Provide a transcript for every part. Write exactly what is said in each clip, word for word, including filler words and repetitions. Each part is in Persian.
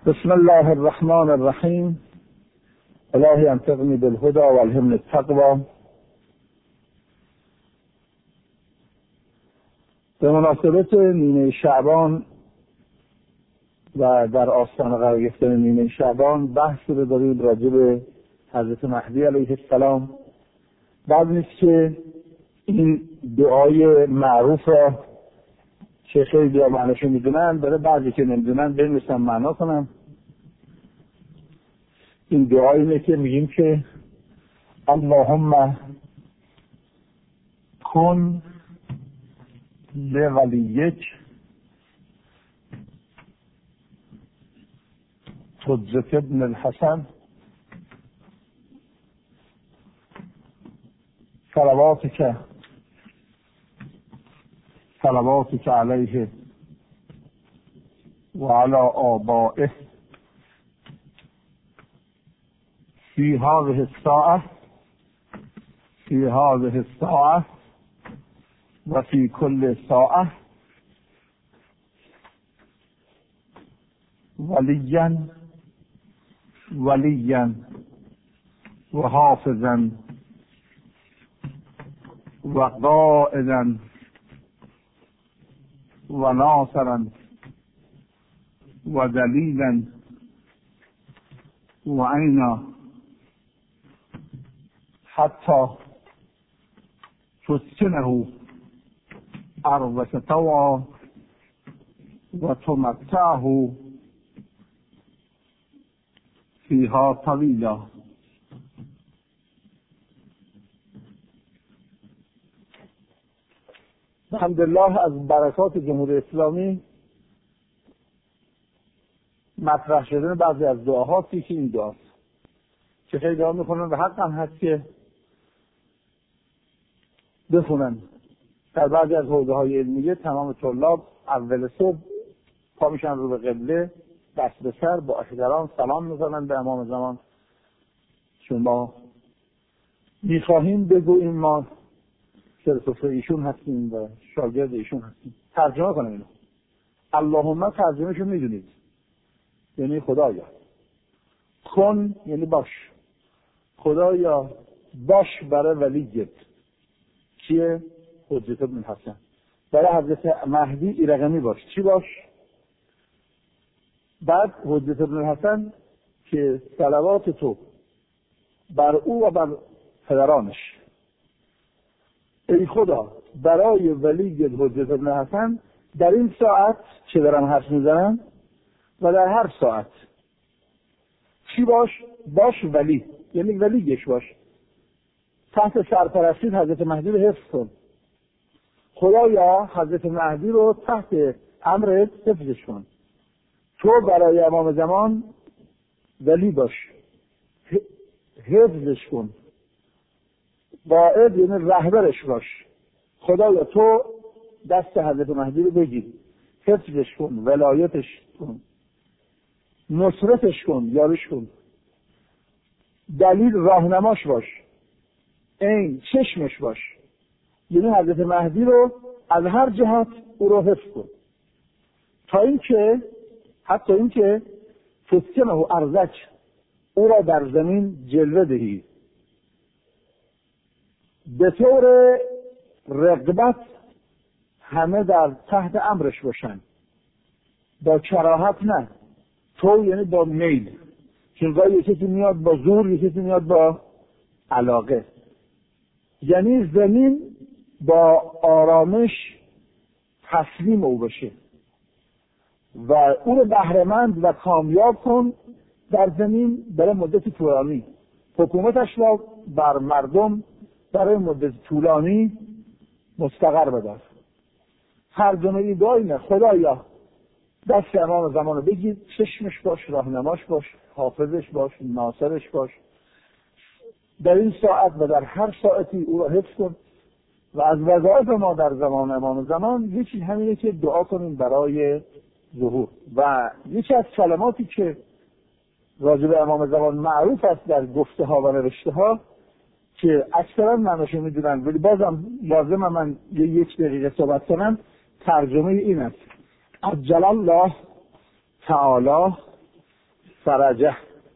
بسم الله الرحمن الرحیم. الهی انطقنی بالهدى والهمنی التقوى. به مناسبت نیمه شعبان و در آستانه قرار گرفتن نیمه شعبان بحث رو داریم راجع به حضرت مهدی علیه السلام. بعد نیست که این دعای معروف را که خیلی ها معنیشو میدونن برای بعضی که نمیدونن بنویسم معنا کنم. این دعا اینه که میگیم که اللهم کن لولیک حجة ابن الحسن صلواتك صلواتك عليه وعلى آبائه في هذه الساعة في هذه الساعة وفي كل ساعة وليا وليا وحافظا وقائدا وناصرا ودليلا وعينا حتى تسكنه أرضك طوعا وتمتعه فيها طويلا. الحمدلله از برکات جمهوری اسلامی مطرح شدن بعضی از دعاهاتی که این دعاست که خیلی ها میخونن و حق هم هست که بخونن. در بعضی از حوزه های علمیه تمام طلاب اول صبح پا میشن رو به قبله، دست به سر با احترام سلام میکنن به امام زمان. شما میخواهیم بگوییم ما سرسفر ایشون هستیم و شاگرد ایشون هستیم. ترجمه کنم اینو. اللهم ترجمه شو میدونید، یعنی خدایا. کن یعنی باش. خدایا باش برای ولیت. کیه؟ حجت ابن حسن. برای حضرت مهدی ایرقمی باش. چی باش؟ بعد حجت ابن حسن که صلوات تو بر او و بر پدرانش. ای خدا برای ولی حجت ابن حسن در این ساعت که دارم حرف میزنم و در هر ساعت چی باش؟ باش ولی، یعنی ولیش باش. تحت سرپرستی حضرت مهدی رو حفظ کن. خدایا حضرت مهدی رو تحت امرت حفظش کن. تو برای امام زمان ولی باش، حفظش کن. قائد یعنی رهبرش باش. خدایا تو دست حضرت مهدی رو بگیر، حفظش کن، ولایتش کن، نصرتش کن، یاریش کن. دلیل راهنماش باش، این چشمش باش، یعنی حضرت مهدی رو از هر جهت او رو حفظ کن تا اینکه حتی اینکه تسکنه و ارزک او را در زمین جلوه دهی، به طور رغبت همه در تحت امرش باشن، با کراهت نه. تو یعنی با میل، چون گاهی یکی میاد با زور، یکی میاد با علاقه. یعنی زمین با آرامش تسلیم او بشه و او رو بهره‌مند و کامیاب کن در زمین برای مدت طولانی. حکومتش را بر مردم برای مدت طولانی مستقر بدار. هر دونه دعایی نه. خدایا دست امام زمان رو بگیر، چشمش باش، راهنماش باش، حافظش باش، ناصرش باش. در این ساعت و در هر ساعتی او را حفظ کن. و از وظایف ما در زمان امام زمان یکی همینه که دعا کنیم برای ظهور. و یکی از کلماتی که راجع به امام زمان معروف است در گفته ها و نوشته ها که اکثرا معناشو میدونن، ولی بازم لازمه من یه یک دقیقه صحبت کنم. ترجمه این است: عجل الله تعالی فرجه،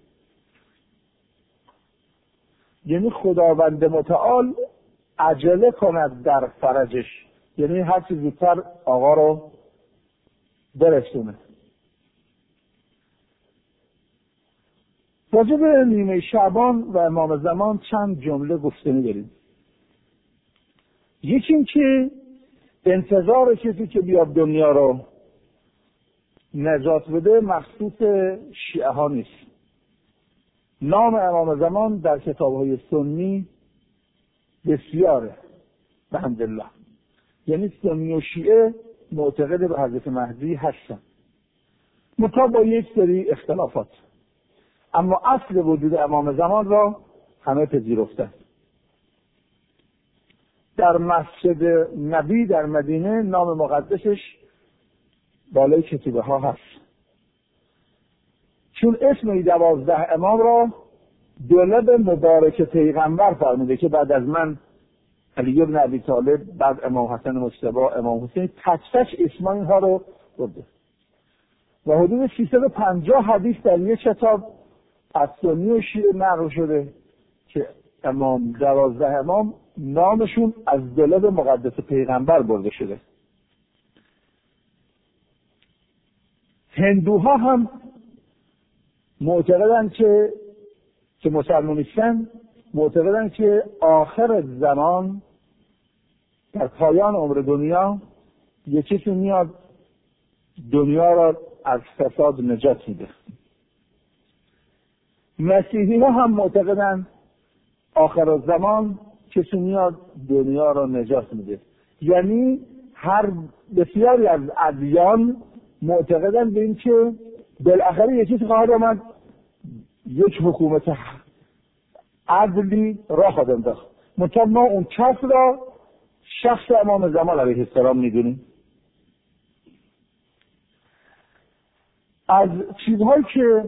یعنی خداوند متعال عجله کند در فرجش، یعنی هر چی زودتر آقا رو برسونه. راجع به نیمه شعبان و امام زمان چند جمله گفتنی داریم. یکی این که انتظار کسی که بیاد دنیا رو نجات بده مخصوص شیعه ها نیست. نام امام زمان در کتاب‌های سنی بسیاره الحمدلله، یعنی سنی و شیعه معتقد به حضرت مهدی هستن، منتها با یک سری اختلافات، اما اصل وجود امام زمان را همه پذیرفتن. در مسجد نبی در مدینه نام مقدسش بالای کتیبه ها هست، چون اسم دوازده امام را دولب مبارک پیغمبر فرموده که بعد از من علی بن ابی طالب، بعد امام حسن مجتبی، امام حسین، تک تک اسم اینها رو برده و حدود سیصد و پنجاه حدیث در یک کتاب از سنی و شیعه نقل شده که امام دوازده امام نامشون از دولب مقدس پیغمبر برده شده. هندوها هم معتقدن که که مسلمانیستن معتقدن که آخر زمان در پایان عمر دنیا یکی میاد دنیا را از فساد نجات میده. مسیحی ها هم معتقدن آخر زمان کسی میاد دنیا را نجات میده. یعنی هر بسیاری از ادیان معتقدن به این که بالاخره یکی خواهد آمد یک حکومت عدلی را خواهد انداخت. منتها ما اون کس را شخص امام زمان علیه السلام میدونیم. از چیزهایی که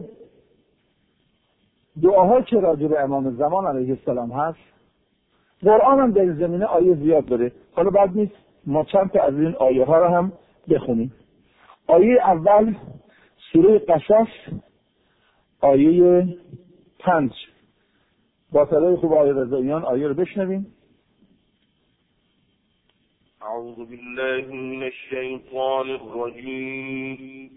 دعاهایی که راجع به امام زمان علیه السلام هست، قرآن هم در این زمینه آیه زیاد داره. حالا بعد نیست ما چند تا از این آیه ها را هم بخونیم. آیه اول سوره قصص آیه پنج، با صدای خوب آیه رضاییان آیه رو بشنویم. اعوذ بالله من الشیطان الرجیم.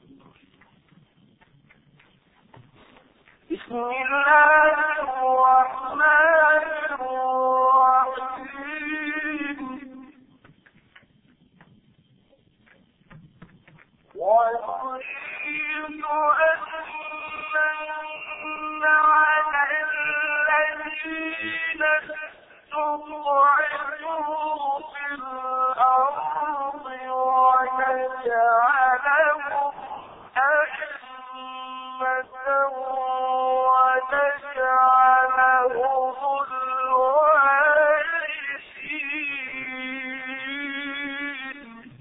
بسم الله الرحمن الرحیم. وَيُرِيدُ أَن مَّنَّ عَلَى الَّذِينَ اسْتُضْعِفُوا فِي الْأَرْضِ وَنَجْعَلَهُمْ أَئِمَّةً وَنَجْعَلَهُمُ الْوَارِثِينَ.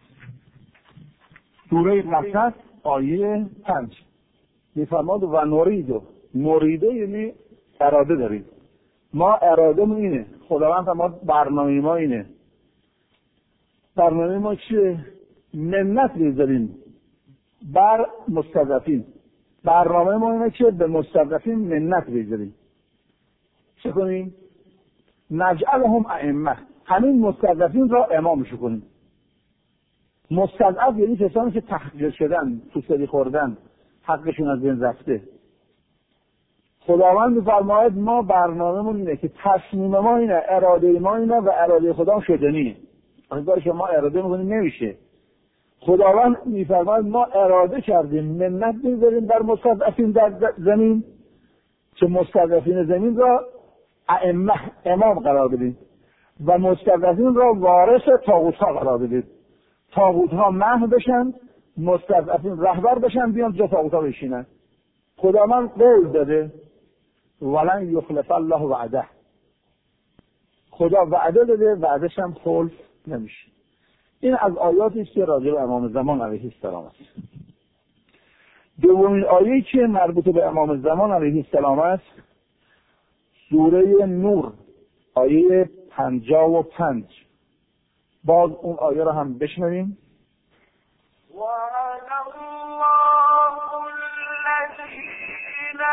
سوره قصص آیه پنج میفرماد و نرید، نریده یعنی اراده داریم، ما اراده مون اینه، خداوند ما برنامه ما اینه. برنامه ما چیه؟ منت بذاریم بر مستضعفین. برنامه ما اینه که به مستضعفین منت بذاریم. چه کنیم؟ نجعلهم ائمه، همین مستضعفین را امامش کنیم. مستضعف یعنی کسانی که تحقیر شدن، توسری خوردن، حقشون از بین رفته. خداوند می‌فرماید ما برنامه‌مون اینه که تصمیم ما اینه، اراده ما اینه و اراده خدا شدنیه. اگر شما اراده می‌کنید نمیشه. خداوند می‌فرماید ما اراده کردیم منت بذاریم بر مستضعفین در زمین، که مستضعفین زمین را ائمه امام قرار بدیم و مستضعفین را وارث طاغوت‌ها قرار بدیم. طاغوت‌ها محو بشن، مستضعفین رهبر بشن، بیان جا طاغوت‌ها بشینن. خداوند قول داده ولن یخلف الله وعده، خدا وعده داده، وعدش هم خلف نمیشه. این از آیاتی است که راجع به امام زمان علیه السلام است. دومین آیه‌ای که مربوط به امام زمان علیه السلام است سوره نور آیه پنجاه و پنج. باز اون آیه را هم بشنویم. وَعَدَ اللَّهُ الَّذِينَ الذين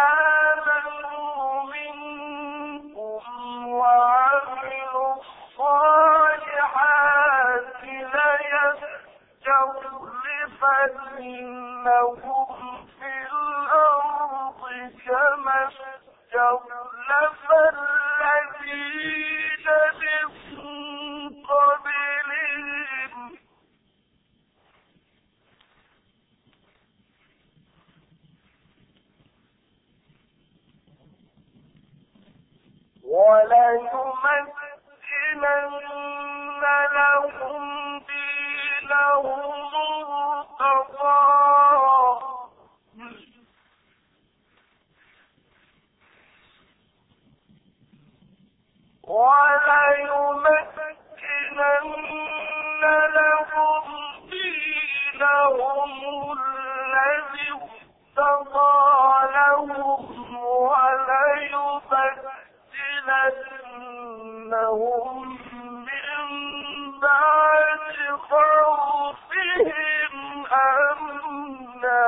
آمنوا منكم وعملوا الصالحات ليستخلفنهم في الأرض كما استخلف الذين من قبلهم وليمكنن لهم دينهم ارتضى وليمكنن لهم دينهم الذي ارتضى لهم وليبدلنهم من بعد خوفهم أمنا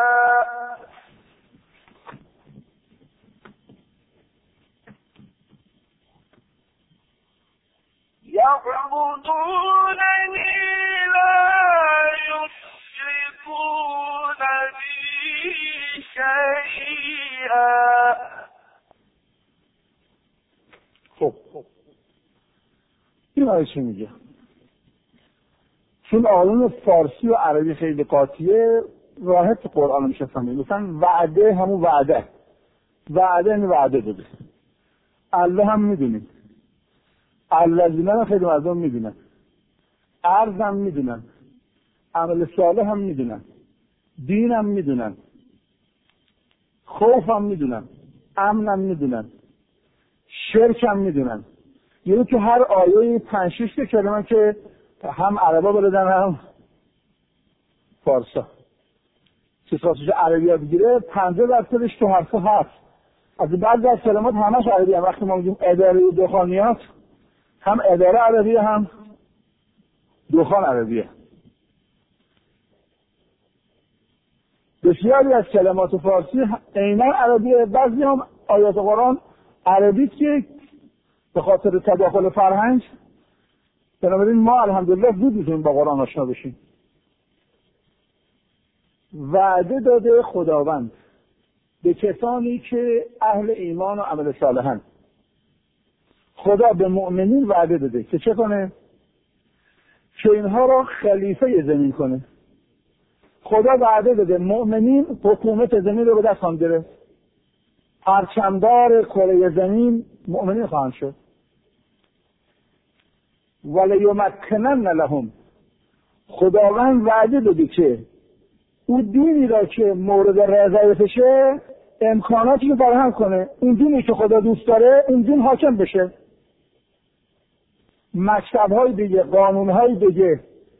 يعبدونني لا يشركون بي شيئا. خب این آیه چی میگه؟ چون آیون فارسی و عربی خیلی قاطیه راحت قرآن رو میشه فهمید. مثلا وعده همون وعده وعده این وعده داده. الله هم میدونید، الذین هم خیلی مردم میدونن، عرض هم میدونن، عمل صالح هم میدونن، دین هم میدونن، خوف هم میدونن، امن هم میدونن، شرک هم میدونن. یعنی که هر آیه پنج شش کلمه که هم عربا بلدن هم فارسا که ساسوش عربی ها بگیره پنجاه درصدش تو حرفا هست. از بعضی از کلمات همش عربی هم. وقتی ما میگیم اداره دخانیات هم اداره عربیه هم دخان عربیه. بسیاری از کلمات فارسی عیناً عربیه. بعضی هم آیات قرآن عربی که به خاطر تداخل فرهنگ، بنابراین ما الحمدلله زود میتونیم با قرآن آشنا بشیم. وعده داده خداوند به کسانی که اهل ایمان و عمل صالحن. خدا به مؤمنین وعده داده که چه کنه؟ که اینها را خلیفه زمین کنه. خدا وعده داده مؤمنین حکومت زمین رو به دست خواهند گرفت. پرچمدار کره زمین مؤمنین خواهند شد. ولیمکنن لهم، خداوند وعده داده که او دینی را که مورد رضایتشه امکاناتی رو فراهم کنه. اون دینی که خدا دوست داره اون دین حاکم بشه. مکتب‌های دیگه، قانون‌های دیگه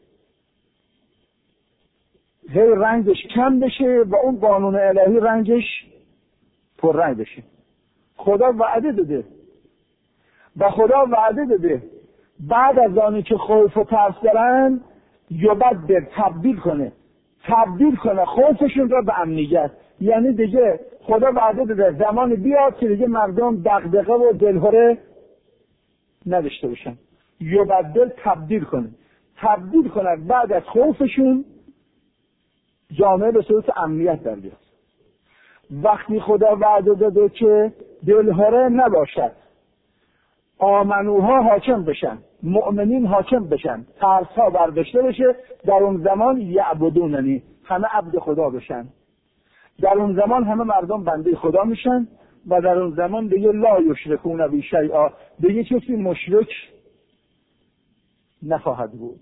هی رنگش کم بشه و اون قانون الهی رنگش پر رنگ بشه. خدا وعده داده و خدا وعده داده بعد از آنی که خوف و ترس دارن یبدل تبدیل کنه تبدیل کنه خوفشون را به امنیت. یعنی دیگه خدا وعده داده زمان بیاد که دیگه مردم دغدغه و دلهره نداشته باشن. یبدل تبدیل کنه تبدیل کنه بعد از خوفشون جامعه به صورت امنیت در بیاد. وقتی خدا وعده داده که دلهره نباشد، آمنوها حاکم بشن، مؤمنین حاکم بشن، ترس ها برداشته بشه، در اون زمان یعبدوننی، همه عبد خدا بشن. در اون زمان همه مردم بنده خدا میشن و در اون زمان دیگه لا یشرکون بی شیئا، دیگه کسی مشرک نخواهد بود.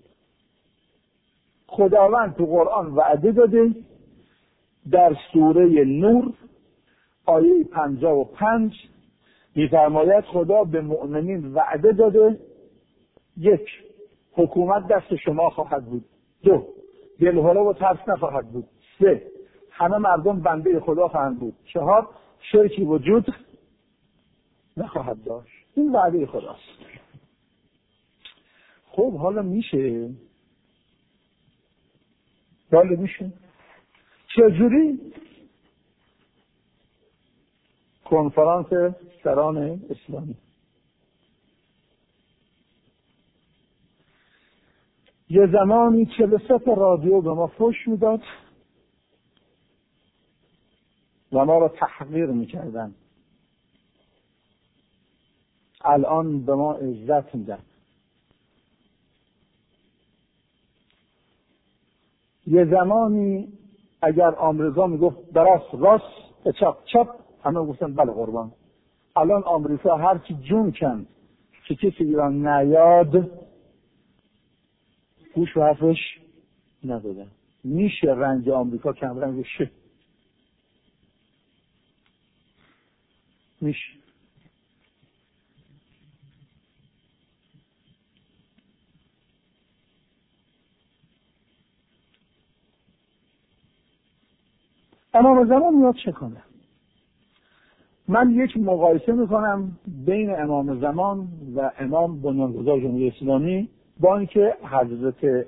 خداوند تو قرآن وعده داده در سوره نور آیه پنجاه و پنج می‌فرماید خدا به مؤمنین وعده داده یک، حکومت دست شما خواهد بود. دو، دلهره و ترس نخواهد بود. سه، همه مردم بنده خدا خواهند بود. چهار، شرکی وجود نخواهد داشت. این وعده خداست. خب حالا میشه حالا میشه چجوری کنفرانس سران اسلامی. یه زمانی چهل و سه تا رادیو به ما فحش میداد و ما را تحقیر میکردن. الان به ما عزت میدن. یه زمانی اگر آمریکا میگفت براست راست چپ چپ همه گفتن بله قربان. الان آمریکا هرچی جون کند که کسی ایران نیاد گوش و حرفش نداده. میشه رنج آمریکا کم رنگ شه میشه. امام زمان میاد چه کنه؟ من یک مقایسه میکنم بین امام زمان و امام بنیانگذار جمهوری اسلامی با اینکه حضرت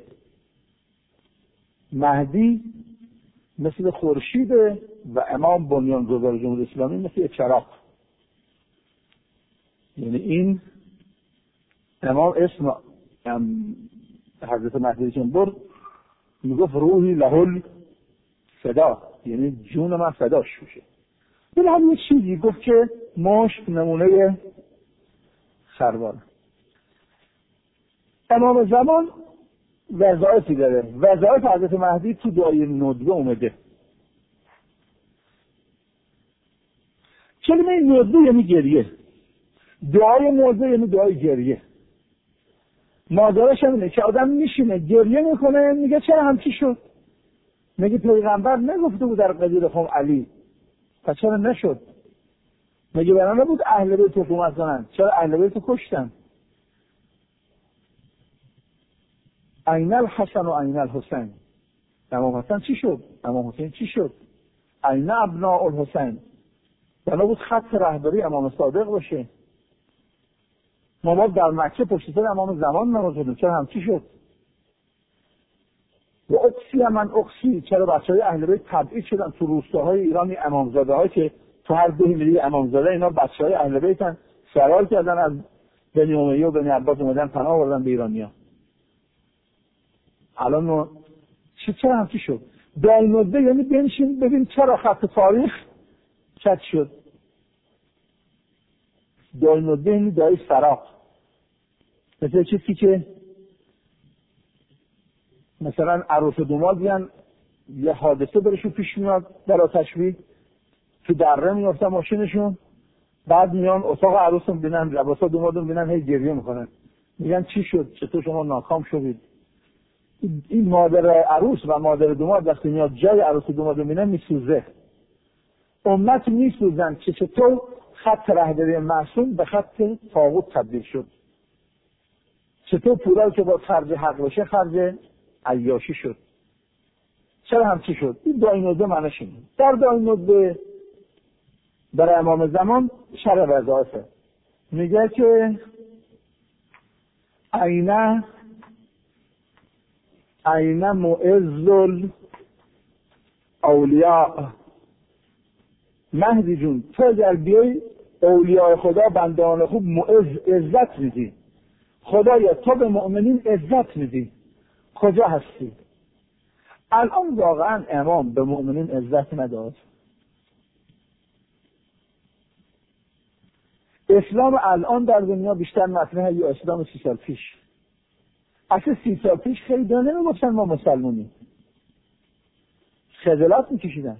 مهدی مثل خورشید و امام بنیانگذار جمهوری اسلامی مثل چراغ. یعنی این امام اسم حضرت مهدی چون برد میگفت روحی لهل صدا، یعنی جون من صداش میشه. این هم یه چیزی گفت که مشت نمونه سروار. امام زمان وظایفی داره. وظایف حضرت مهدی تو دعای ندبه اومده. کلمه ندبه یعنی گریه، دعای ندبه یعنی دعای گریه. مادرش هم اینه که آدم میشینه گریه میکنه، میگه چرا همچی شد؟ میگه پیغمبر نگفته بود در قدیر خم علی، پس چرا نشد؟ میگه برای نبود اهل بیت حکومت کنن، چرا اهل بیت کشتن؟ عین الحسن و عین الحسین. امام حسن چی شد؟ امام حسین چی شد؟ عین ابناء الحسین. برای نبود خط رهبری امام صادق باشه. ما باید در مکه پشت سر امام زمان نماز بخونیم، چرا همچی شد؟ و اقصی من اقصی، چرا بچه های اهل بیت تبعید شدن تو روستاهای ایرانی امامزاده های که تو هر دهی میلی امامزاده اینا بچه های اهل بیتن، فرار کردن از بنی امیه و بنی عباس اومدن پناه آوردن به ایرانیا. الان ما چی چرا همچی شد؟ دعای ندبه یعنی بنشین ببین چرا خط تاریخ چت شد. دعای ندبه یعنی دعای فراق. مثل چیزی که مثلا عروس و داماد بیان یه حادثه برشون پیش میاد در آتشوی، تو دره میافتن ماشینشون، بعد میان اتاق عروس رو بینن، لباسا داماد رو بینن، هی گریه میکنن، میگن چی شد؟ چطور شما ناکام شدید؟ این مادر عروس و مادر داماد وقتی میاد جای عروس و داماد رو بینن میسوزه. امت میسوزن که چطور خط رهبری معصوم به خط طاغوت تبدیل شد، چطور پورایی که با خرج حق باشه خرج عیاشی شد. چرا همچی شد؟ این دعای ندبه معنیش اینه. در دعای ندبه برای امام زمان شرع وظایفه. میگه که عین عین معز الاولیاء. مهدی جون تو اگر بیای اولیاء خدا بندگان خوب معز عزت میدی. خدایا تو به مؤمنین عزت میدی. کجا هستی؟ الان واقعا امام به مؤمنین عزت نداد. اسلام الان در دنیا بیشتر مطرحه یا اسلام سی سال پیش؟ اصلا سی سال پیش خیلی دا نمیگفتن ما مسلمونیم، خجالت میکشیدن.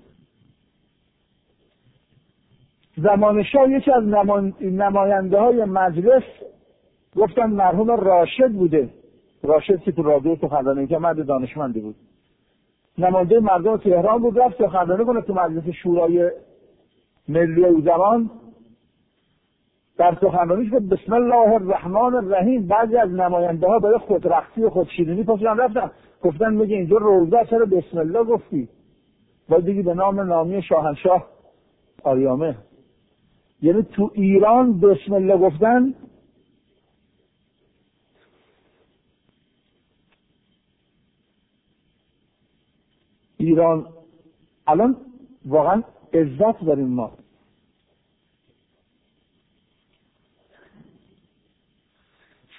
زمان شاه یکی از نماینده های مجلس گفتن مرحوم راشد بوده، راشد که تو رادیو سخنرانی که مرد دانشمندی بود، نماینده مردم تهران بود، رفت سخنرانی کنه تو مجلس شورای ملی او زمان. در سخنرانیش گفت بسم الله الرحمن الرحیم. بعضی از نماینده ها برای خودرختی و خودشیرینی پاشدن رفتن گفتن میگه اینجا روزه چرا بسم الله گفتی؟ باید بگی به نام نامی شاهنشاه آریامه. یعنی تو ایران بسم الله گفتن ایران الان واقعا عزت داریم ما.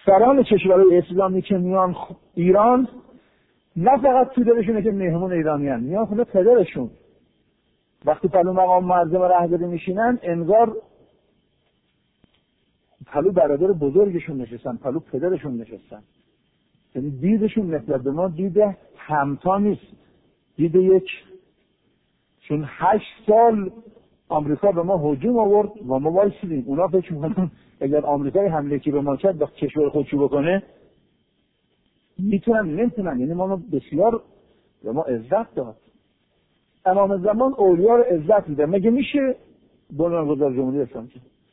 سران کشورهای اسلامی که میان ایران، نه فقط تو دلشونه که مهمون ایرانیان، میان خونه پدرشون. وقتی پلو مقام معظم رهبری میشینن، انگار پلو برادر بزرگشون نشستن، پلو پدرشون نشستن. یعنی دیدشون نسبت به ما دید همتا نیست، دید یک. چون هشت سال آمریکا به ما هجوم آورد و ما وایسیدیم. اونا فکر می‌کنن اگر آمریکای حمله کی به ما کرد، با کشور خودشو بکنه میتونن نمیتونن. یعنی ما بسیار به ما عزت داد. امام زمان اولیا رو عزت میده. مگه میشه بنیانگذار جمهوری اسلامی؟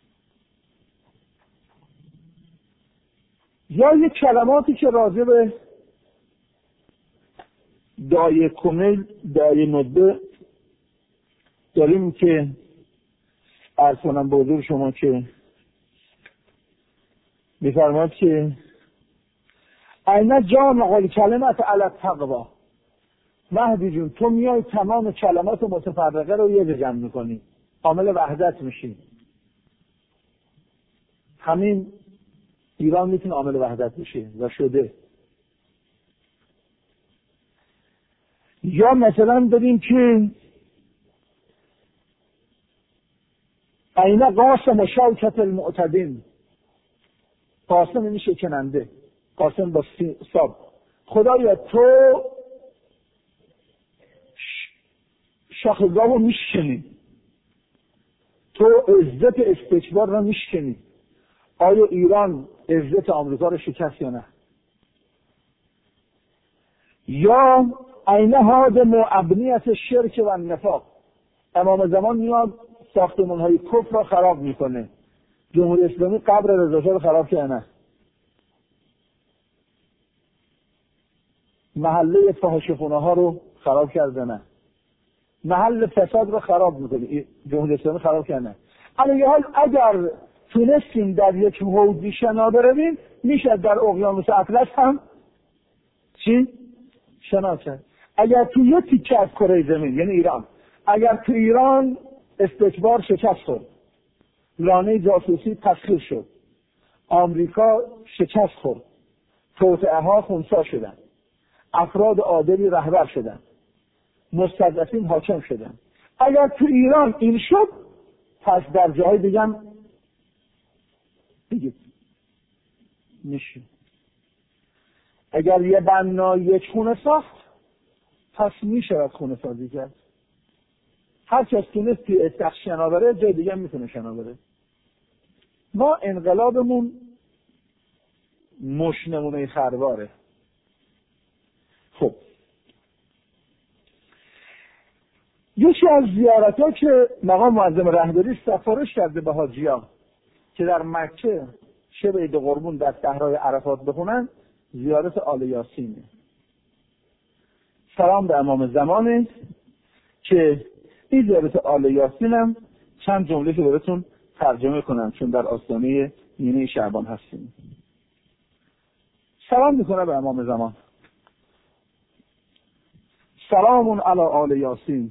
یا یک کلماتی که راجع به دایه کمیل، دایه ندبه داریم که عرض کنم به حضور شما که میفرماد که اینا جامع قول کلمت علی التقوا. مهدی جون تو میای تمام کلمات متفرقه رو یه جمع میکنی، عامل وحدت میشی. همین ایران میتونه عامل وحدت بشه و شده. یا مثلا داریم که اینا قاسم شوکت المعتدین، قاسم این شکننده، قاسم با صاب. خدایا تو شاخگاه رو میشکنی، تو عزت استکبار رو میشکنی. آیا ایران عزت آمریکا رو شکست یا نه؟ یا اینه هادم و ابنیت شرک و نفاق. امام زمان میاد ساختمان های کفر را خراب میکنه. جمهوری اسلامی قبر رضا شاه رو خراب کرده نه. محله فاحشه‌خونه ها رو خراب کرده نه. محل فساد رو خراب میکنه. جمهوری اسلامی خراب کرده نه. علی حال اگر تونستیم در یک حوضی شنا برویم، میشه در اقیانوس اطلس هم چی؟ شنا کرد. اگر تو یه تیکه از کره زمین، یعنی ایران، اگر تو ایران استکبار شکست خورد، لانه جاسوسی تسخیر شد، آمریکا شکست خورد، توطئه ها خنثی شدن، افراد عادلی رهبر شدن، مستضعفین حاکم شدن، اگر تو ایران این شد، پس در جای دیگه هم بگید میشه. اگر یه بنا یک خونه ساخت، پس میشه خونه سازی کرد. هر کس تونست توی استخ شنا بره، جای دیگه میتونه شنا بره. ما انقلابمون مش نمونه خرواره. خب یکی از زیارت ها که مقام معظم رهبری سفارش کرده به حاجیان که در مکه شب عید قربون در صحرای عرفات بخونن، زیارت آل یاسینه. سلام به امام زمانه که این زیارت آل یاسینم چند جمله که براتون ترجمه کنم، چون در آستانه نیمه شعبان هستیم. سلام میکنه به امام زمان. سلام علی آل یاسین.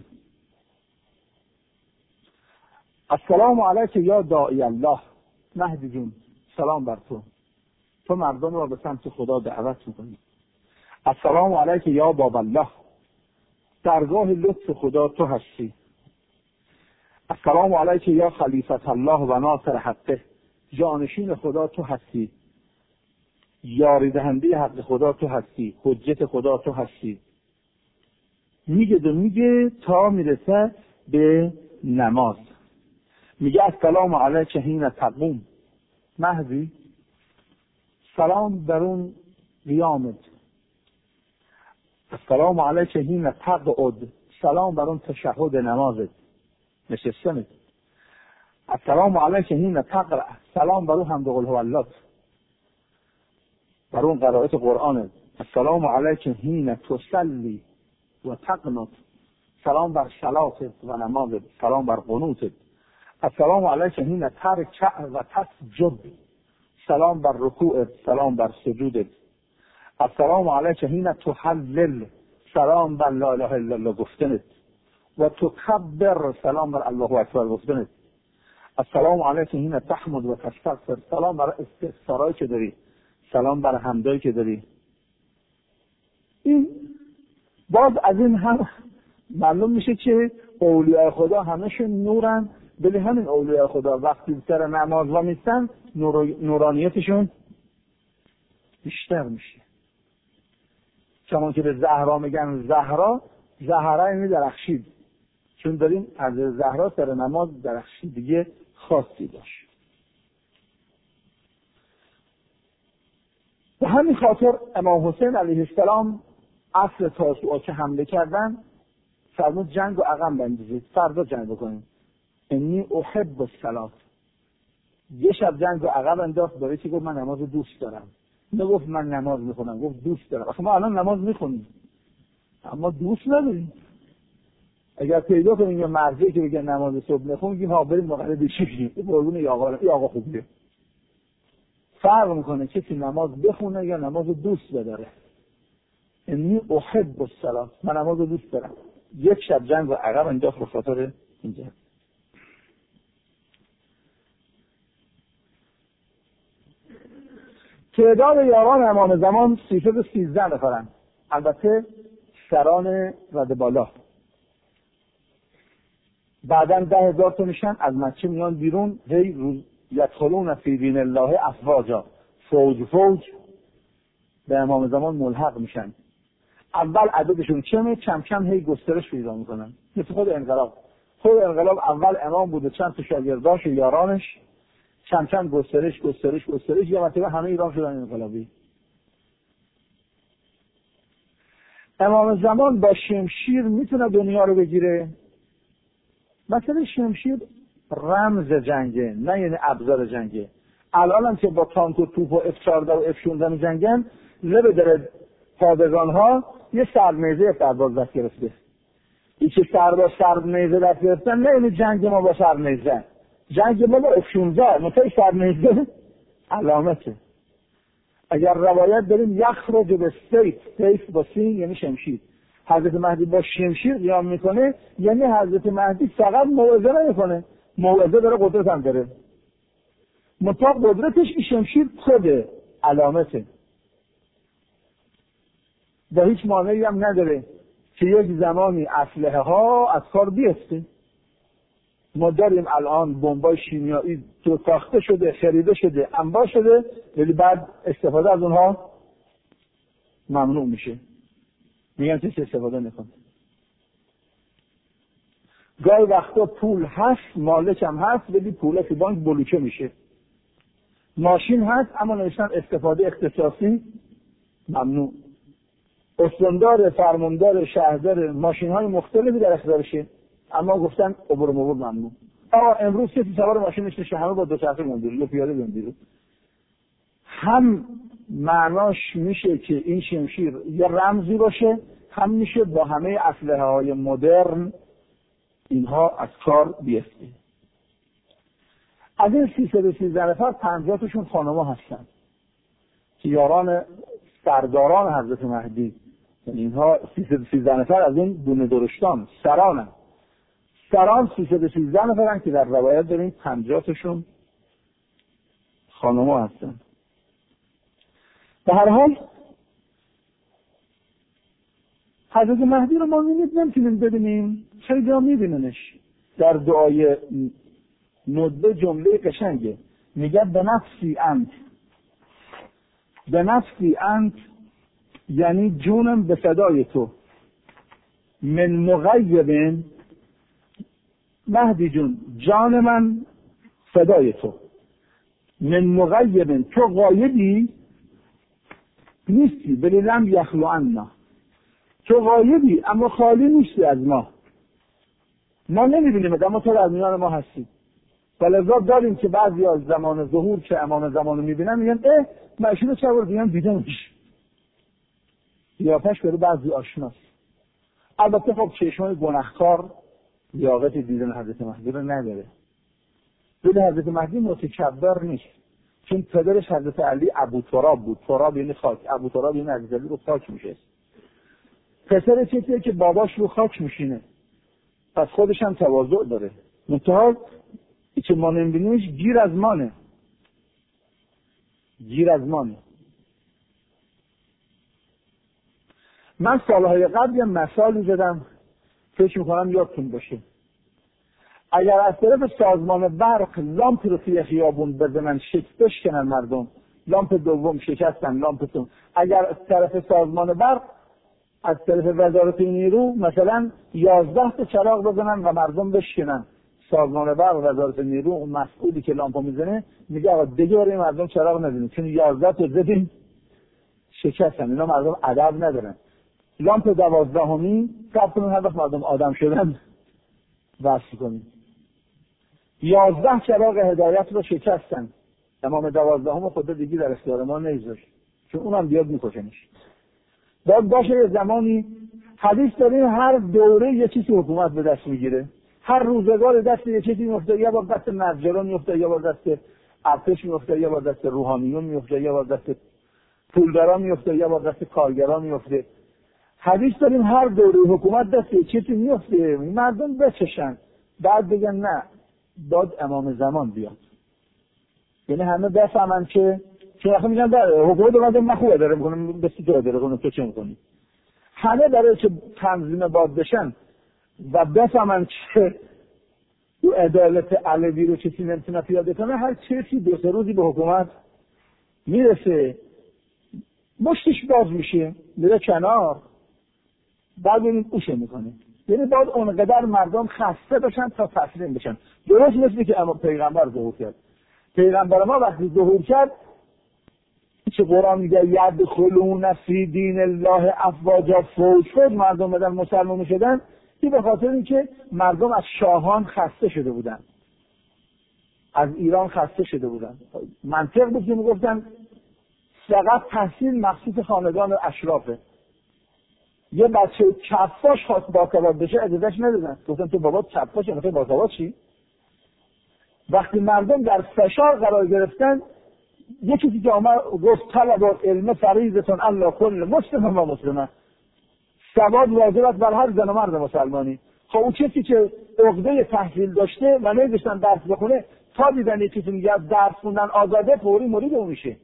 السلام علیک یا داعی الله. مهدی جون سلام بر تو، تو مردم را به سمت خدا دعوت میکنی. السلام علیک یا باب الله. درگاه لطف خدا تو هستی. السلام علیک یا خلیفت الله و ناصر حقه. جانشین خدا تو هستی، یاری دهنده حق خدا تو هستی، حجت خدا تو هستی. میگه دو میگه تا میرسه به نماز. میگه السلام علیک حین تقوم. مهدی سلام بر اون قیامت. السلام علیک حین تقعد. سلام بر اون تشهد نمازت، نشستنت. السلام علیک حین تقرأ. سلام بر اون حمد قل هو الله، بر اون قرائت قرآنت. السلام علیک حین تصلی و تقنط. سلام بر صلاتت و نمازت، سلام بر قنوتت. السلام علیک حین ترکع و تسجد. سلام بر رکوعت، سلام بر سجودت. السلام علیک حین تحلل. سلام بر لا اله الا الله گفتنت. و تکبر. سلام بر الله اکبر گفتنت. السلام علیک حین تحمد و تستغفر. سلام بر استغفارایی که داری. سلام بر حمدایی که داری. این باز از این هم معلوم میشه که اولیاء خدا همشون نورن، ولی همین اولیاء خدا وقتی سر نماز وا میستن نور... نورانیتشون بیشتر میشه. چون که به زهرا میگن زهرا، زهرا یعنی درخشید، چون داریم از زهرا سر نماز درخشیدگی خاصی داشت. به همین خاطر امام حسین علیه السلام عصر تاسوعا که حمله کردن فرمود جنگ و عقب بندازید، فردا جنگ بکنیم. انی احب الصلاة. یه شب جنگ و عقب انداخت، برای چی؟ گفت من نماز دوست دارم. نگفت من نماز میخونم، گفت دوست دارم. آخه ما الان نماز میخونیم اما دوست نداریم. اگر پیدا کنیم یه مرضی که بگه نماز صبح میخونیم، میگیم ها بریم مقاله بشیم، این قربون ای آقا ای آقا خوبیه. فرق میکنه کسی نماز بخونه یا نماز دوست بداره. انی احب الصلاة، من نماز دوست دارم. یک شب جنگ و عقب انداخت به خاطر اینجا. تعداد یاران امام زمان سیصد و سیزده نفرن، البته سران رده بالا. بعداً ده هزار تا میشن، از مکه میان بیرون، هی روز یدخلون فی دین الله افواجا، فوج فوج به امام زمان ملحق میشن. اول عددشون کمه، کم کم هی گسترش پیدا میکنن، مثل خود انقلاب. خود انقلاب اول امام بوده، چند تا شاگرداش و یارانش، کم کم گسترش گسترش گسترش یا مثلا همه ایران شدن انقلابی. امام زمان با شمشیر میتونه دنیا رو بگیره. مثلا شمشیر رمز جنگه، نه یعنی ابزار جنگه. الان هم که با تانک و توپ و اف چهارده و اف شانزده می‌جنگن، لب در پادگان ها یه سرنیزه سرباز دست گرفته. این که سرباز سرنیزه دست گرفتن نه یعنی جنگ ما با سرنیزه، جنگ ما با اف شانزده مثلا سرنیزه علامته. اگر روایت داریم یخرج به سیف، سیف با سین یعنی شمشیر. حضرت مهدی با شمشیر قیام میکنه، یعنی حضرت مهدی فقط موعظه نمیکنه، موعظه داره، قدرت هم داره. مطلق قدرتش این شمشیر خود علامته و هیچ مانعی هم نداره که یک زمانی اسلحه ها از کار بیفته. ما داریم الان بمبای شیمیایی تو ساخته شده، خریده شده، انبار شده، ولی بعد استفاده از اونها ممنوع میشه، میگن چه استفاده نکن. گاهی وقتا پول هست، مالک هم هست، ولی پول تو بانک بلوکه میشه. ماشین هست اما نوشتن استفاده اختصاصی ممنوع. استاندار، فرماندار، شهردار ماشین های مختلفی در اختیارشه، اما گفتن عبور و مرور ممنوع. آقا امروز کسی سوار ماشینش نشه، همه با دوچرخه میان بیرون یا پیاده میان بیرون. هم معناش میشه که این شمشیر یا رمزی باشه، هم میشه با همه اسلحه های مدرن اینها از کار بیفته. از این سیصد و سیزده نفر پنجاه تاشون خانم‌ها هستن که یاران سرداران حضرت مهدی، یعنی اینها سیصد و سیزده نفر از این دونه درشتان سرانن. سران سیصد و سیزده نفرن که در روایت داریم پنجاه تاشون خانم‌ها هستن. به هر حال حضرت مهدی رو ما نمیتونیم ببینیم، خیلی ها میبیننش. در دعای ندبه جمله قشنگه، میگه به نفسی انت، به نفسی انت یعنی جونم به فدای تو، من مغیبن، مهدی جون جان من فدای تو، من مغیبن تو غایبی نیستی، ولی لم یخلو عنا، تو غایبی اما خالی نیستی از ما، ما نمیبینیم اما تو در میان ما هستی. ولذا داریم که بعضی از زمان ظهور که امام زمان رو میبینن میگن اه معشون چه بار دیگه دیدمش، لیاقتش برای بعضی آشناست. البته خب چشمان گناهکار لیاقت دیدن حضرت مهدی رو نداره، ولی حضرت مهدی متکبر نیست، چون پدرش حضرت علی ابو تراب بود، تراب یعنی خاک، ابو تراب یعنی حضرت علی رو خاک میشه. پسر چیزیه که باباش رو خاک میشینه، پس خودش هم تواضع داره. منتها که ما نمیبینیمش گیر از مانه، گیر از مانه. من سالهای قبل یه مثالی زدم فکر میکنم یادتون باشه. اگر از طرف سازمان برق لامپ رو توی خیابون بزنن شکست بشکنن مردم، لامپ دوم شکستن، لامپ سوم. اگر از طرف سازمان برق از طرف وزارت نیرو مثلا یازده تا چراغ بزنن و مردم بشکنن، سازمان برق و وزارت نیرو اون مسئولی که لامپو میزنه میگه آقا دیگه برای مردم چراغ نزنید چون یازده تا زدین شکستن. اینا مردم ادب ندارن. لامپ دوازدهمی ثبت کنین هر وقت مردم آدم شدن وصل کنین. یازده چراغ هدایت رو شکستن. امام دوازدهم خدا دیگه در اختیار ما نمیذاشت چون اونم بیاد میکشنش. باید باشه یه زمانی حدیث داریم هر دوره یه چیزی حکومت به دست میگیره، هر روزگار دست یه چیزی میفته، یا با دست نجاران میفته، یا با دست ارتش میفته، یا با دست روحانیون میفته، یا با دست پولداران میفته، یا با دست کارگران میفته. حدیث داریم هر دوره حکومت دست یه چیزی میفته، مردم بچشن بعد بگن نه داد امام زمان بیاد. یعنی همه بفهمن که چون وقتی میگن حکومت اومده من خوبه داره میکنم بسی تو داره کنم تو چه میکنی، همه برای که تنظیم باد بشن و بفهمن که تو عدالت علوی رو چیزی نمیتونه پیاده کنه، هر چیزی دو سه روزی به حکومت میرسه مشتش باز میشه میره کنار بعد ببینید اوشه میکنه. یعنی باید اونقدر مردم خسته بشن تا تسلیم بشن. درست مثل که اما پیغمبر ظهور کرد. پیغمبر ما وقتی ظهور کرد چه قرآن میگه یدخلون فی دین الله افواجا، فوج فوج مردم بدن مسلمان شدن. این به خاطر اینکه مردم از شاهان خسته شده بودن، از ایران خسته شده بودن. منطق بود که میگفتن فقط تحصیل مخصوص خاندان اشرافه. یه بچه کفاش خواست باسواد بشه اجازهش ندادن، گفتن تو بابات کفاشه میخوای باسواد چی؟ وقتی مردم در فشار قرار گرفتن یکی که جامعه گفت طلب علم فریضتون الله کل مسلم و مسلمه، سواد واجب است بر هر زن و مرد مسلمانی. خب اون کسی که عقده تحصیل داشته و نمی‌داشتن درس بخونه تا دیدن یکی که میگه درس خوندن آزاده فوری مرید اون میشه.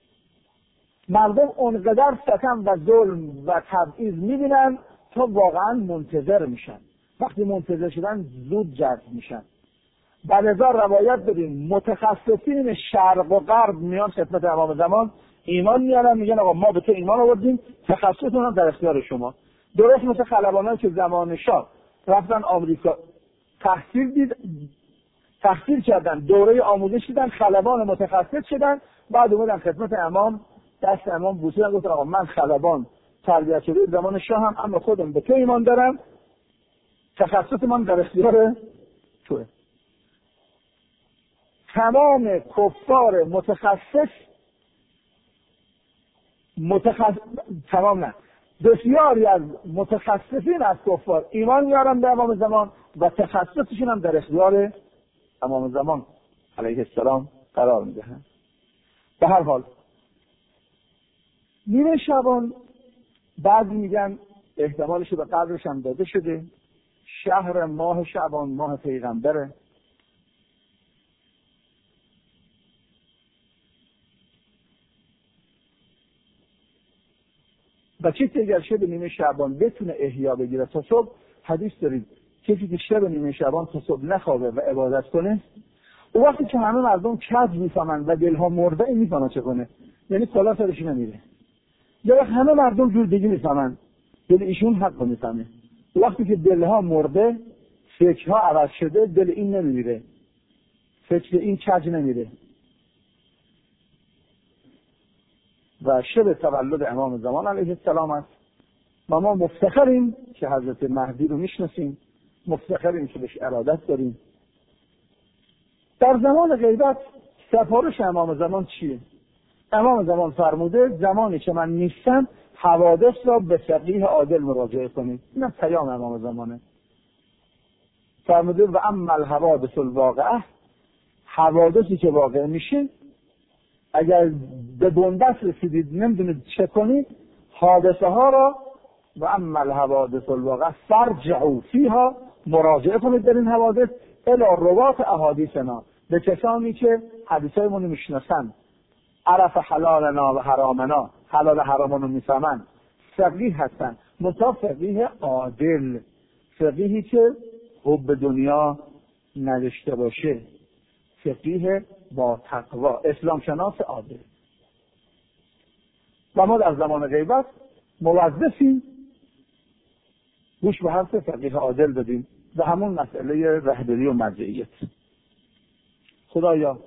مردم اونقدر ستم و ظلم و تبعیض میبینن تا واقعا منتظر میشن. وقتی منتظر شدن زود جذب میشن. بلذا روایت بدیم متخصصین شرق و غرب میان خدمت امام زمان ایمان میارن، میگن آقا ما به تو ایمان آوردیم، تخصصتون هم در اختیار شما. درست مثل خلبانایی که زمان شاه رفتن آمریکا تحصیل دید تحصیل کردن، دوره آموزش دیدن، خلبان متخصص شدن، بعد اومدن خدمت امام دست امام بوسیدن گفتن آقا من خلبان تربیت شده زمان شاه هم اما خودم به تو ایمان دارم، تخصص من در اختیار توه. تمام کفار متخصص متخصص تمام نه بسیاری از متخصصین از کفار ایمان میارن به امام زمان و تخصصشون هم در اختیار امام زمان علیه السلام قرار میدهند. به هر حال نیمه شعبان بعضی میگن احتمالش به قدرش هم داده شده، شهر ماه شعبان ماه پیغمبره. و چیزی اگر شب نیمه شعبان بتونه احیا بگیره تا صبح، حدیث دارید کسی که شب نیمه شعبان تا صبح نخوابه و عبادت کنه، او وقتی که همه مردم کج میفهمن و دلها مرده این میفهمن چه کنه، یعنی کلا سرش نمیره. یا وقت همه مردم جور دیگه میفهمن دل ایشون حق میفهمه. وقتی که دلها مرده فکرها عوض شده دل این نمیره، فکر این کج نمیره. و شب تولد امام زمان علیه السلام است و ما مفتخریم که حضرت مهدی رو میشناسیم، مفتخریم که بهش ارادت داریم. در زمان غیبت سفارش امام زمان چیه؟ امام زمان فرموده زمانی که من نیستم حوادث را به فقیه عادل مراجعه کنید. این هم پیام امام زمانه. فرموده و اما الحوادث الواقعه، حوادثی که واقع میشه اگر به بنبست رسیدید نمیدونید چه کنید، حادثه ها را و اما الحوادث الواقعه فرجعوا فیها، مراجعه کنید در این حوادث الی روات احادیثنا، به کسانی که حدیثایمون رو میشناسن، عرف حلالنا و حرامنا، حلال حرامانو میفهمن، فقیه هستن، متا فقیه عادل، فقیهی که حب دنیا نداشته باشه، فقیه با تقوا، اسلام شناس عادل. و ما در زمان غیبت موظفیم گوش به حرف فقیه عادل بدیم و همون مسئله رهبری و مرجعیت. خدایا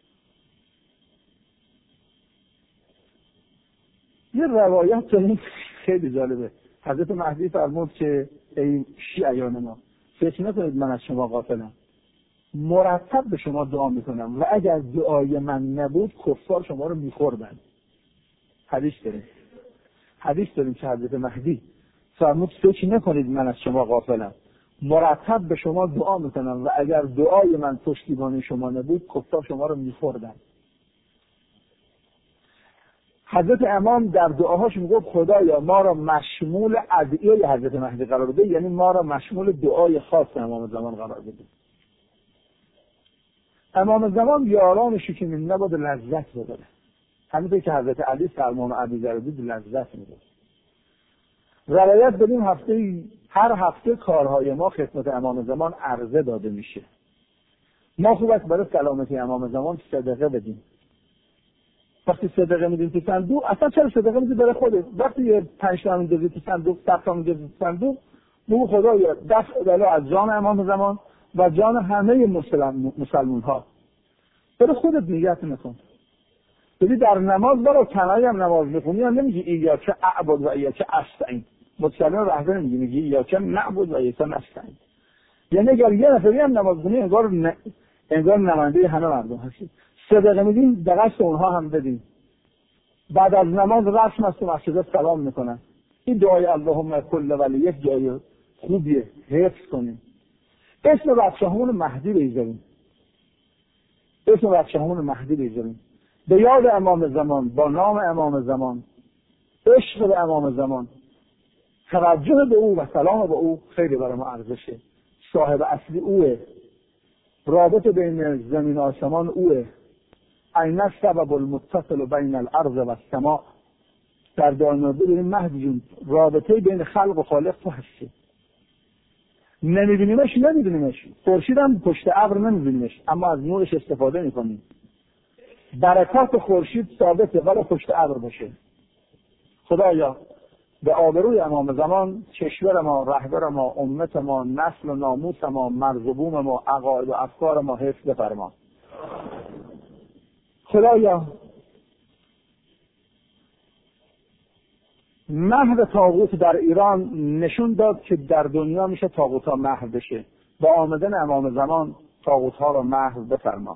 یه روایت داریم خیلی جالبه. حضرت مهدی فرمود که ای شیعیان ما، فکر نکنید من از شما غافلم، مرتب به شما دعا میکنم و اگر دعای من نبود کفار شما رو میخوردن. حدیث داریم حدیث داریم که حضرت مهدی فرمود فکر نکنید من از شما غافلم، مرتب به شما دعا میکنم و اگر دعای من پشتیبانی شما نبود کفار شما رو میخوردن. حضرت امام در دعاهاش میگفت خدایا ما را مشمول ادعیه حضرت مهدی قرار بده، یعنی ما را مشمول دعای خاص امام زمان قرار بده. امام زمان یارانشی که من نباید لذت بده، همینطور که حضرت علی سلمان و ابوذر دید لذت میده. روایت بدیم هفته هر هفته کارهای ما خدمت امام زمان عرضه داده میشه. ما خوب است برای سلامتی امام زمان صدقه بدیم. وقتی صدقه میدیم تو صندوق، اصلا چرا صدقه میدی برای خودت؟ وقتی یه پنج تا میندازی تو صندوق، صد تا میندازی تو صندوق، بگو خدایا دفع بلا از جان امام زمان و جان همه مسلمان مسلمان ها. برای خودت نیت نکن. ببین در نماز برای تنهایی هم نماز میخونی هم نمیگی ایاک اعبد و ایاک استعین. متکلم رهبر میگی میگی ایاک نعبد و ایاک نستعین. یعنی اگر یه نفری هم نماز بخونی انگار ن... انگار نماینده همه مردم هستی. صدقه میدین دقیق اونها هم بدین. بعد از نماز رسم است و مسجد سلام میکنن. این دعای اللهم کل ولی یک جای خوبیه، حفظ کنیم. اسم بچه همون مهدی بگذاریم. اسم بچه همون مهدی بگذاریم. به یاد امام زمان، با نام امام زمان، عشق به امام زمان، توجه به او و سلام به او خیلی برای ما ارزشه. صاحب اصلی اوه. رابطه بین زمین و آسمان اوه. این السبب المتصل بین الارض و السماء. در دعا ببینیم مهدی جون رابطه بین خلق و خالق تو هستی. نمیبینیمش نمیبینیمش خورشید هم پشت ابر نمیبینیمش، اما از نورش استفاده میکنیم. برکات خورشید ثابته ولی پشت ابر باشه. خدایا به آبروی امام زمان کشور ما، رهبر ما، امت ما، نسل و ناموس ما، مرزبون ما، عقاید و افکار ما حفظ بفرما. خدایا محو طاغوت در ایران نشون داد که در دنیا میشه طاغوت ها محو بشه. با آمدن امام زمان طاغوت ها رو محو بفرما.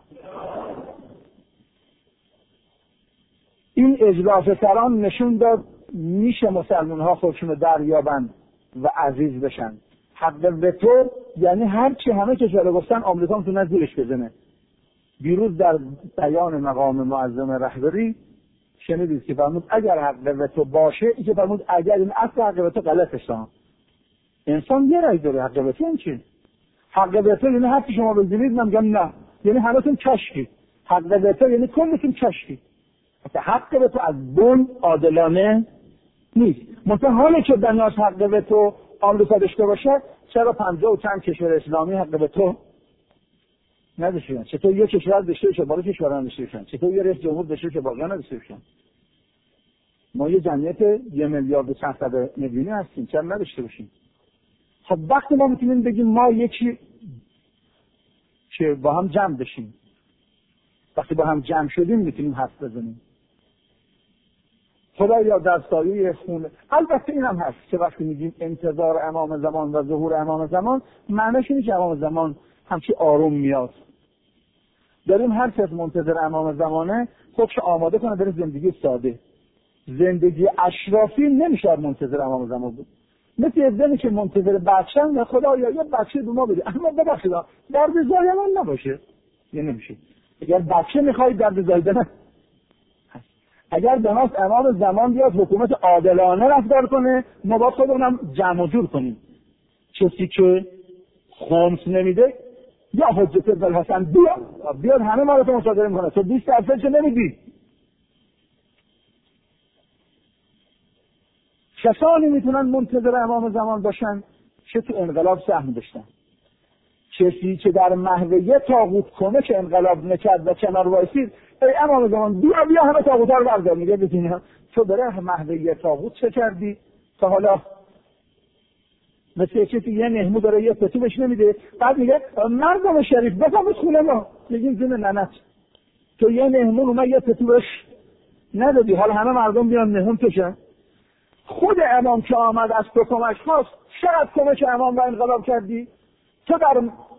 این اجلاس سران نشون داد میشه مسلمان ها خودشون رو دریابند و عزیز بشن. حق وتو یعنی هر چی همه کشورها گفتن آمریکا میتونه زیرش بزنه. دیروز در بیان مقام معظم رهبری شنیدید که فرمود اگر حق وتو باشه، این که فرمود اگر این اصل حق وتو غلطش دارم. انسان یه رای داره. حق وتو این چی؟ حق وتو یعنی هر چی شما بزنید من میگم نه، یعنی همتون کشکی. حق وتو یعنی کلتون کشکی. حق وتو از بن عادلانه نیست. مثلا حالی که دنیاش حق وتو آمریکا داشته باشه، چرا پنجاه و چند کشور اسلامی حق وتو نداشته باشن؟ چطور یک کشور داشته باشه بالا کشورها نداشته باشن؟ چطور یه رئیس جمهور داشته باشه بالا نداشته باشن؟ ما یه جمعیت یه میلیارد و چند صد میلیونی هستیم، چرا نداشته باشیم؟ خب وقتی ما میتونیم بگیم ما یکی که با هم جمع بشیم، وقتی با هم جمع شدیم میتونیم حرف بزنیم. خدایا در سایه خونه. البته این هم هست که وقتی میگیم انتظار امام زمان و ظهور امام زمان، معنیش اینه که امام زمان همچی آروم میاد. داریم هر کس منتظر امام زمانه خودش آماده کنه بره زندگی ساده. زندگی اشرافی نمیشه منتظر امام زمان بود. مثل ازدنی که منتظر بچه‌ن و خدایا یه بچه به ما بده، اما ببخشید درد زایمان نباشه. یه نمیشه. اگر بچه میخوای درد زایمان، اگر به ناس امام زمان بیاد حکومت عادلانه رفتار کنه، ما باید خودمونم جمع و جور کنیم. کسی که خمس نمیده یا حجت الحسن بیاد بیاد همه ما رو تو مصادره میکنه. تو بیست درصد چه نمیدی؟ کسانی میتونن منتظر امام زمان باشن که تو انقلاب سهم داشتن. کسی که در محو یه طاغوت کنه که انقلاب نکرد و کنار وایسید، ای امام زمان بیا بیا همه طاغوت‌ها رو بردار. میگه ببین تو برای محو یه طاغوت چه کردی تا حالا؟ مثل کسی یه مهمون داره یه پتو بهش نمیده، بعد میگه مردم شریف بفرمایید خونه ما. میگیم جون ننت، تو یه مهمون اومد یه پتو بهش ندادی، حالا همه مردم بیان مهمون توشن. خود امام که آمد از تو کمک خواست، چقدر کمک امام و انقلاب کردی؟ تو در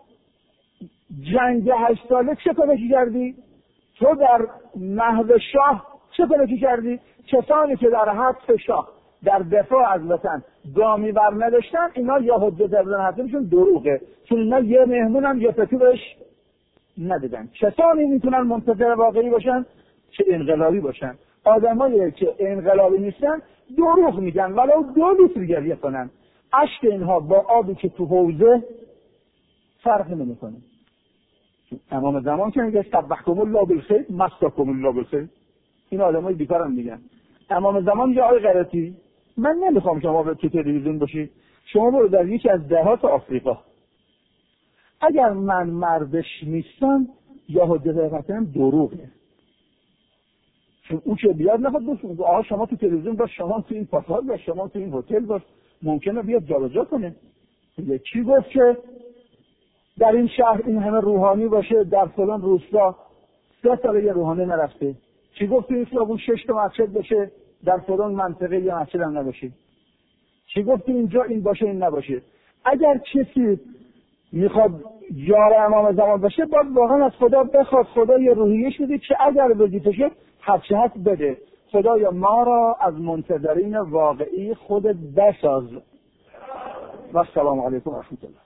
جنگ هشت ساله چه کمکی کردی؟ تو در محو شاه چه کمکی کردی؟ کسانی که در حبس شاه در دفاع از وطن گامی بر نداشتن، اینا یا حجت ابن حسنشون دروغه، چون اینا یه مهمون هم یه پتو بهش ندادن. کسانی میتونن منتظر واقعی باشن که انقلابی باشن. آدمایی که انقلابی نیستن دروغ میگن ولو دو لیتر گریه کنن، اشک اینها با آبی که تو حوضه فرق نمیکنه. امام زمان که میگه سبحکم الله بالخیر مساکم الله بالخیر، این آدمای بیکارم میگن. امام زمان میگه آقای غیرتی من نمیخوام شما به تو تلویزیون باشی، شما برو در یکی از دهات آفریقا، اگر من مردش نیستم یا حجت وطنم دروغه. چون او که بیاد نخواد بسید آقا شما تو تلویزیون باش، شما تو این پاساژ باش، شما تو این هتل باش، ممکنه بیاد جابجا کنه. کی گفت که در این شهر این همه روحانی باشه، در فلان روستا سه سال یه روحانی نرفته؟ کی گفت این خیابون شش تا مسجد باشه، در فلان منطقه یه مسجد هم نباشه؟ کی گفت اینجا این باشه این نباشه؟ اگر کسی میخواد یار امام زمان باشه باید واقعا از خدا بخواد، خدا یه روحیش بده که اگر وظیفه شد هرچه هست بده. خدایا ما را از منتظرین واقعی خودت بساز. و السلام علیکم و رحمت الله.